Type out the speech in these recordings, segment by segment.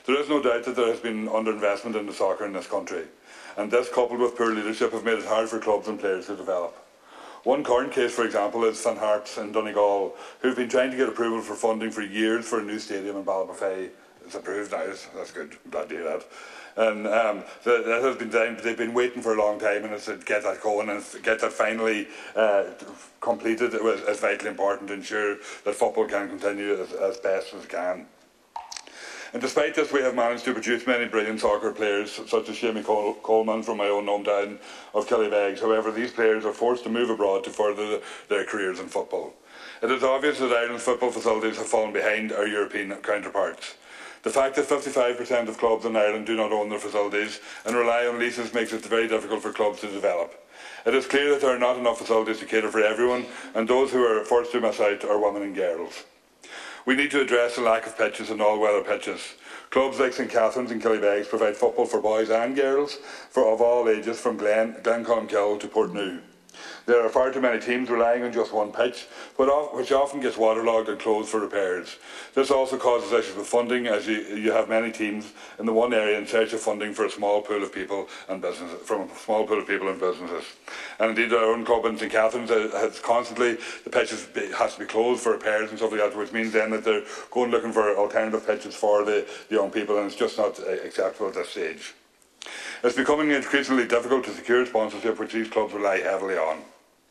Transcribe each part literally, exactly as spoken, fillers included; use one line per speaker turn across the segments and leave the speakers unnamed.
There is no doubt that there has been underinvestment into soccer in this country, and this, coupled with poor leadership, have made it hard for clubs and players to develop. One current case, for example, is St Harps in Donegal, who have been trying to get approval for funding for years for a new stadium in Ballybofey. It's approved now, that's good, I'm glad to hear that. And um, that, that has been done, they've been waiting for a long time, and it's to get that going and get that finally uh, completed is vitally important to ensure that football can continue as, as best as it can. And despite this, we have managed to produce many brilliant soccer players, such as Jamie Col Coleman from my own hometown of Killybegs. However, these players are forced to move abroad to further their careers in football. It is obvious that Ireland's football facilities have fallen behind our European counterparts. The fact that fifty-five percent of clubs in Ireland do not own their facilities and rely on leases makes it very difficult for clubs to develop. It is clear that there are not enough facilities to cater for everyone, and those who are forced to miss out are women and girls. We need to address the lack of pitches and all-weather pitches. Clubs like St Catherine's and Killybegs provide football for boys and girls for of all ages, from Glen, Glencolmkill to Portneuf. There are far too many teams relying on just one pitch, but off, which often gets waterlogged and closed for repairs. This also causes issues with funding, as you, you have many teams in the one area in search of funding for a small pool of people and businesses, from a small pool of people and businesses. And indeed, our own club in St Catherine's has constantly, the pitches has to be closed for repairs and stuff like that, which means then that they're going looking for alternative pitches for the, the young people, and it's just not acceptable at this stage. It's becoming increasingly difficult to secure sponsorship, which these clubs rely heavily on.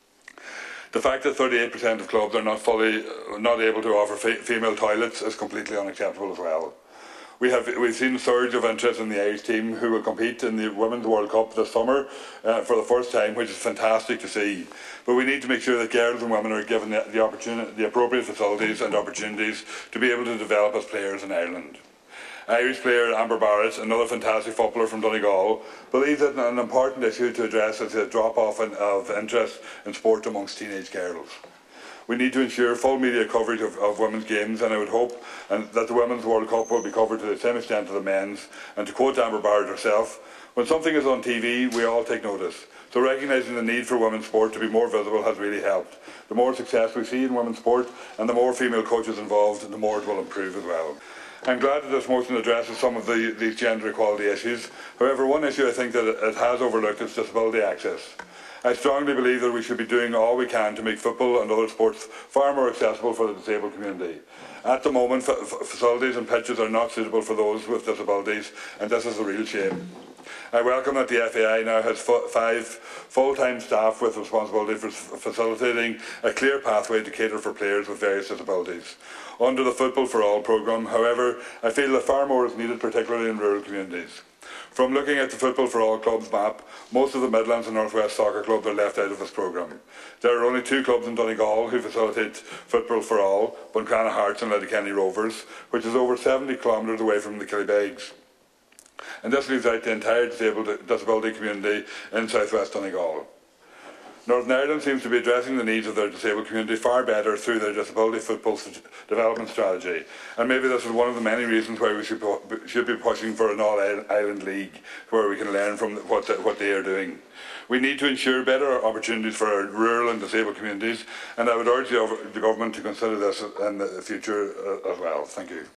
The fact that thirty-eight percent of clubs are not fully not able to offer fe female toilets is completely unacceptable as well. We have we've seen a surge of interest in the Irish team, who will compete in the Women's World Cup this summer uh, for the first time, which is fantastic to see. But we need to make sure that girls and women are given the, the opportunity, the appropriate facilities and opportunities to be able to develop as players in Ireland. Irish player Amber Barrett, another fantastic footballer from Donegal, believes that an important issue to address is the drop-off of interest in sport amongst teenage girls. We need to ensure full media coverage of, of women's games, and I would hope and that the Women's World Cup will be covered to the same extent as the men's. And to quote Amber Barrett herself, "When something is on T V, we all take notice. So recognising the need for women's sport to be more visible has really helped. The more success we see in women's sport and the more female coaches involved, the more it will improve as well." I'm glad that this motion addresses some of the, these gender equality issues. However, one issue I think that it has overlooked is disability access. I strongly believe that we should be doing all we can to make football and other sports far more accessible for the disabled community. At the moment, facilities and pitches are not suitable for those with disabilities, and this is a real shame. I welcome that the F A I now has five full-time staff with responsibility for facilitating a clear pathway to cater for players with various disabilities. Under the Football for All programme, however, I feel that far more is needed, particularly in rural communities. From looking at the Football for All clubs map, most of the Midlands and North West soccer clubs are left out of this programme. There are only two clubs in Donegal who facilitate Football for All, Buncrana Hearts and Letterkenny Rovers, which is over seventy kilometres away from the Killybegs. And this leaves out the entire disabled, disability community in South West Donegal. Northern Ireland seems to be addressing the needs of their disabled community far better through their disability football development strategy, and maybe this is one of the many reasons why we should, should be pushing for an all-Ireland league where we can learn from what, the, what they are doing. We need to ensure better opportunities for our rural and disabled communities, and I would urge the, the government to consider this in the future uh, as well. Thank you.